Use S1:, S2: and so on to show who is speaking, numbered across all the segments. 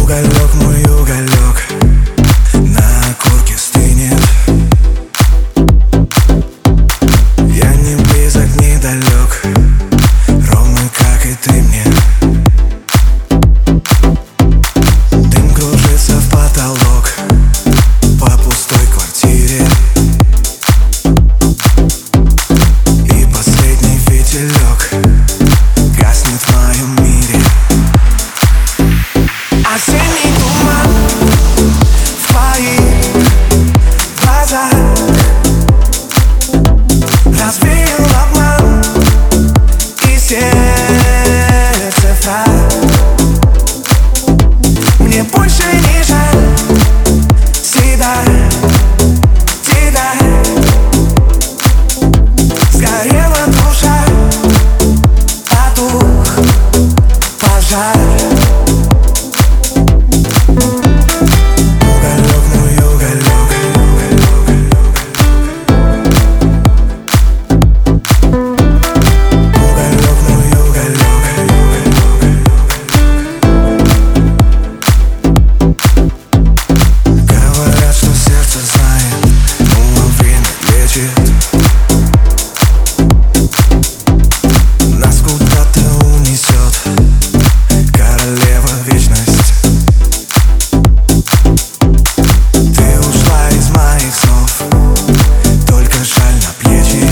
S1: Уголек, мой уголек, на окурке стынет. Я не близок, не далек, ровно как и ты мне. Дым кружится в потолок по пустой квартире, и последний фитилек гаснет в моем мире. Осенний туман в твоих глазах развеял обман и сердце фраг. Мне больше не жаль себя, тебя. Сгорела душа, потух пожар. Нас куда-то унесет королева вечность. Ты ушла из моих снов, только жаль на плечи.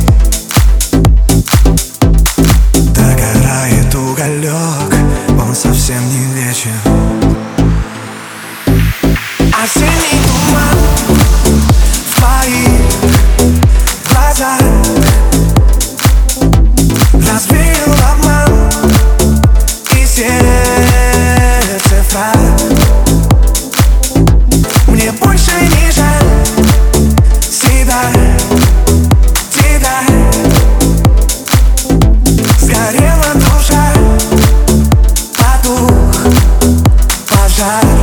S1: Догорает уголек, он совсем не вечен. Осенний туман в твоих глазах развеял обман и сердце фраг. Мне больше не жаль себя, тебя. Сгорела душа, потух пожар.